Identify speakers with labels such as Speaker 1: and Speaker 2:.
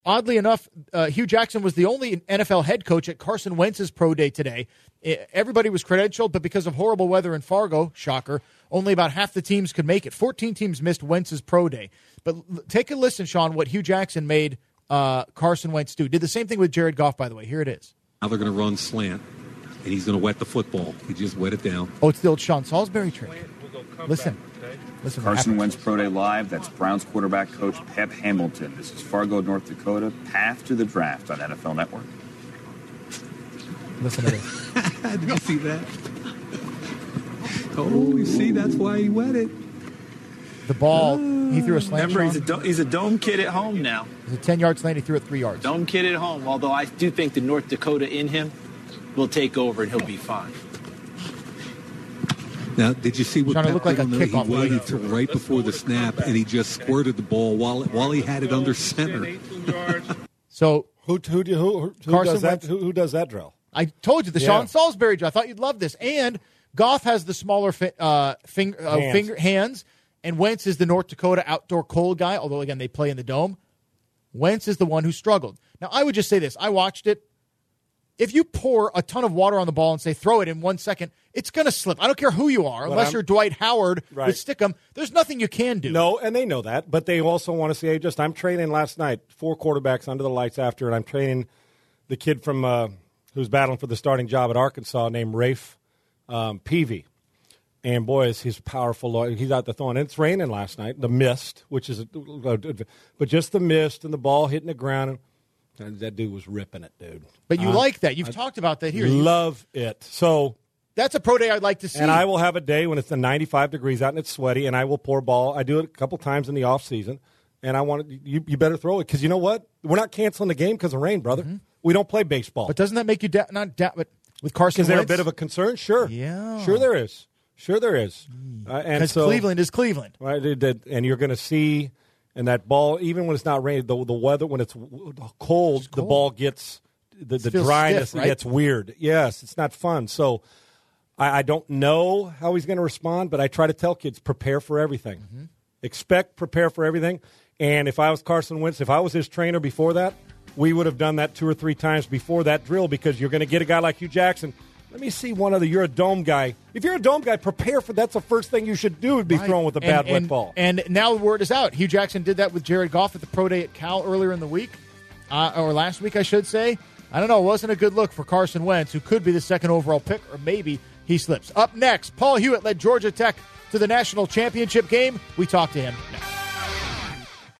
Speaker 1: Oddly enough, Hugh Jackson was the only NFL head coach at Carson Wentz's pro day today. Everybody was credentialed, but because of horrible weather in Fargo, shocker, only about half the teams could make it. 14 teams missed Wentz's pro day. But take a listen, Sean, what Hugh Jackson made Carson Wentz do. Did the same thing with Jared Goff, by the way. Here it is.
Speaker 2: Now they're going to run slant, and he's going to wet the football. He just wet it down.
Speaker 1: Oh, it's the old Sean Salisbury trick. Listen. Listen.
Speaker 3: Carson Wentz Pro Day Live. That's Browns quarterback coach Pep Hamilton. This is Fargo, North Dakota. Path to the draft on NFL Network.
Speaker 1: Listen to this.
Speaker 2: Did you see that? Oh, you see, that's why he wet it.
Speaker 1: The ball, he threw a slant.
Speaker 4: Remember, he's a dome kid at home now.
Speaker 1: It was a 10-yard slant. He threw it 3 yards.
Speaker 4: Dome kid at home, although I do think the North Dakota in him will take over and he'll be fine.
Speaker 2: Now, did you see what
Speaker 1: Pep looked like a kickoff?
Speaker 2: He waited till right before the snap, and he just squirted the ball while he had it under center.
Speaker 1: So
Speaker 5: who does that? Who does that drill?
Speaker 1: I told you, the Sean Salisbury drill. I thought you'd love this. And Goff has the smaller hands, and Wentz is the North Dakota outdoor cold guy, although, again, they play in the dome. Wentz is the one who struggled. Now, I would just say this. I watched it. If you pour a ton of water on the ball and say throw it in 1 second, it's going to slip. I don't care who you are, unless you're Dwight Howard with Stickum. There's nothing you can do.
Speaker 5: No, and they know that, but they also want to say, I'm training last night, 4 quarterbacks under the lights after, and I'm training the kid from who's battling for the starting job at Arkansas named Rafe Peavy. And, boy, he's powerful. He's out there throwing. And it's raining last night, the mist, which is but just the mist and the ball hitting the ground. And that dude was ripping it, dude.
Speaker 1: But you like that. You've talked about that here.
Speaker 5: Love it. So
Speaker 1: that's a pro day I'd like to see.
Speaker 5: And I will have a day when it's 95 degrees out and it's sweaty, and I will pour ball. I do it a couple times in the off season, and I want you better throw it because you know what? We're not canceling the game because of rain, brother. Mm-hmm. We don't play baseball.
Speaker 1: But doesn't that make you not doubt? But with Carson Wentz,
Speaker 5: is there a bit of a concern? Sure.
Speaker 1: Yeah.
Speaker 5: Sure there is. And so
Speaker 1: Cleveland is Cleveland,
Speaker 5: right? And you're going to see. And that ball, even when it's not raining, the weather, when it's cold, the ball gets, the dryness stiff, right? Gets weird. Yes, it's not fun. So I don't know how he's going to respond, but I try to tell kids, prepare for everything. Mm-hmm. Prepare for everything. And if I was Carson Wentz, if I was his trainer before that, we would have done that 2 or 3 times before that drill because you're going to get a guy like Hugh Jackson. Let me see you're a dome guy. If you're a dome guy, prepare for that's the first thing you should do would be throwing with a bad wet ball.
Speaker 1: And now the word is out. Hugh Jackson did that with Jared Goff at the pro day at Cal earlier in the week, or last week, I should say. I don't know. It wasn't a good look for Carson Wentz, who could be the second overall pick, or maybe he slips. Up next, Paul Hewitt led Georgia Tech to the national championship game. We talk to him next.